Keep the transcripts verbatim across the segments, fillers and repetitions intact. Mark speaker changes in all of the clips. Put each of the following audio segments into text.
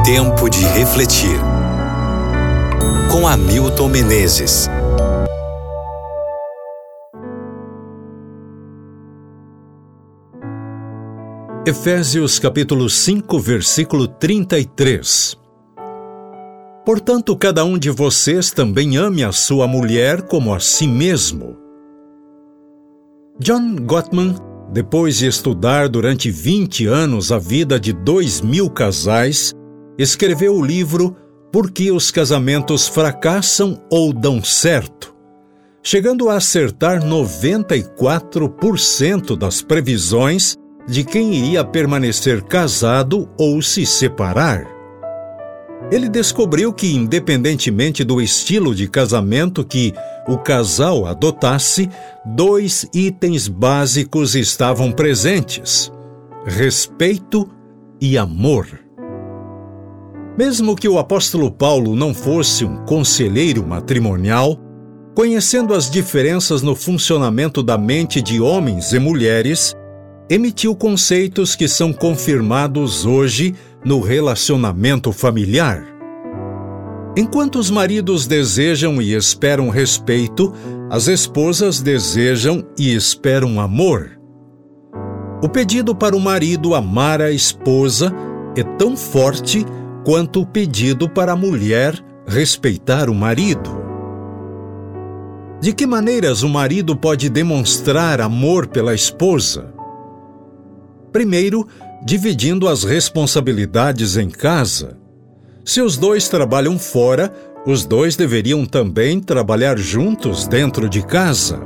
Speaker 1: Tempo de refletir. Com Hamilton Menezes.
Speaker 2: Efésios capítulo cinco, versículo trinta e três. Portanto, cada um de vocês também ame a sua mulher como a si mesmo. John Gottman, depois de estudar durante vinte anos a vida de dois mil casais, escreveu o livro Por que os casamentos fracassam ou dão certo, chegando a acertar noventa e quatro por cento das previsões de quem iria permanecer casado ou se separar. Ele descobriu que, independentemente do estilo de casamento que o casal adotasse, dois itens básicos estavam presentes: respeito e amor. Mesmo que o apóstolo Paulo não fosse um conselheiro matrimonial, conhecendo as diferenças no funcionamento da mente de homens e mulheres, emitiu conceitos que são confirmados hoje no relacionamento familiar. Enquanto os maridos desejam e esperam respeito, as esposas desejam e esperam amor. O pedido para o marido amar a esposa é tão forte quanto o pedido para a mulher respeitar o marido. De que maneiras o marido pode demonstrar amor pela esposa? Primeiro, dividindo as responsabilidades em casa. Se os dois trabalham fora, os dois deveriam também trabalhar juntos dentro de casa.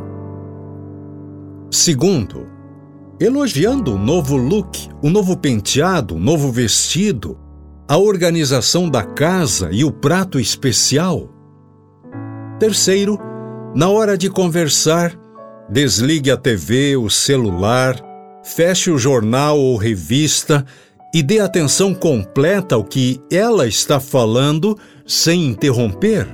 Speaker 2: Segundo, elogiando o novo look, o novo penteado, o novo vestido, a organização da casa e o prato especial. Terceiro, na hora de conversar, desligue a T V, o celular, feche o jornal ou revista e dê atenção completa ao que ela está falando sem interromper.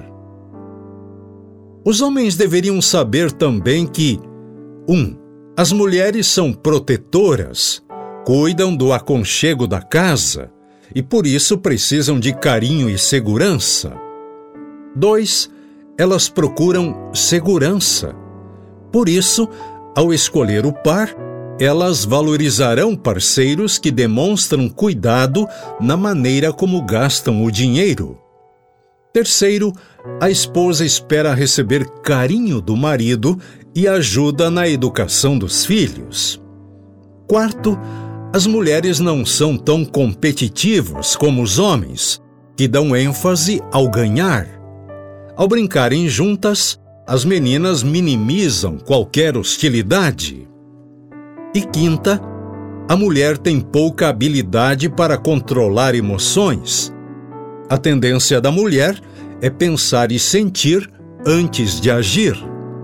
Speaker 2: Os homens deveriam saber também que um. As mulheres são protetoras, cuidam do aconchego da casa e por isso precisam de carinho e segurança. dois. Elas procuram segurança. Por isso, ao escolher o par, elas valorizarão parceiros que demonstram cuidado na maneira como gastam o dinheiro. Terceiro, a esposa espera receber carinho do marido e ajuda na educação dos filhos. Quarto, as mulheres não são tão competitivos como os homens, que dão ênfase ao ganhar. Ao brincarem juntas, as meninas minimizam qualquer hostilidade. E quinta, a mulher tem pouca habilidade para controlar emoções. A tendência da mulher é pensar e sentir antes de agir.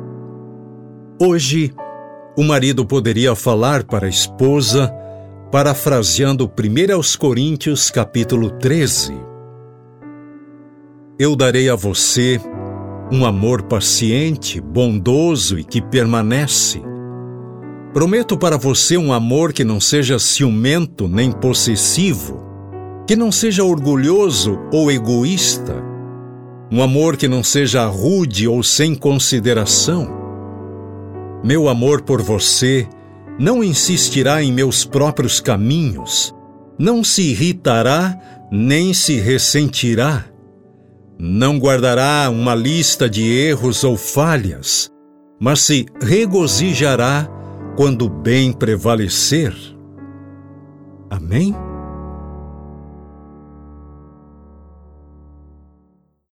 Speaker 2: Hoje, o marido poderia falar para a esposa, parafraseando primeiro aos Coríntios, capítulo treze. Eu darei a você um amor paciente, bondoso e que permanece. Prometo para você um amor que não seja ciumento nem possessivo, que não seja orgulhoso ou egoísta, um amor que não seja rude ou sem consideração. Meu amor por você não insistirá em meus próprios caminhos, não se irritará nem se ressentirá, não guardará uma lista de erros ou falhas, mas se regozijará quando o bem prevalecer. Amém?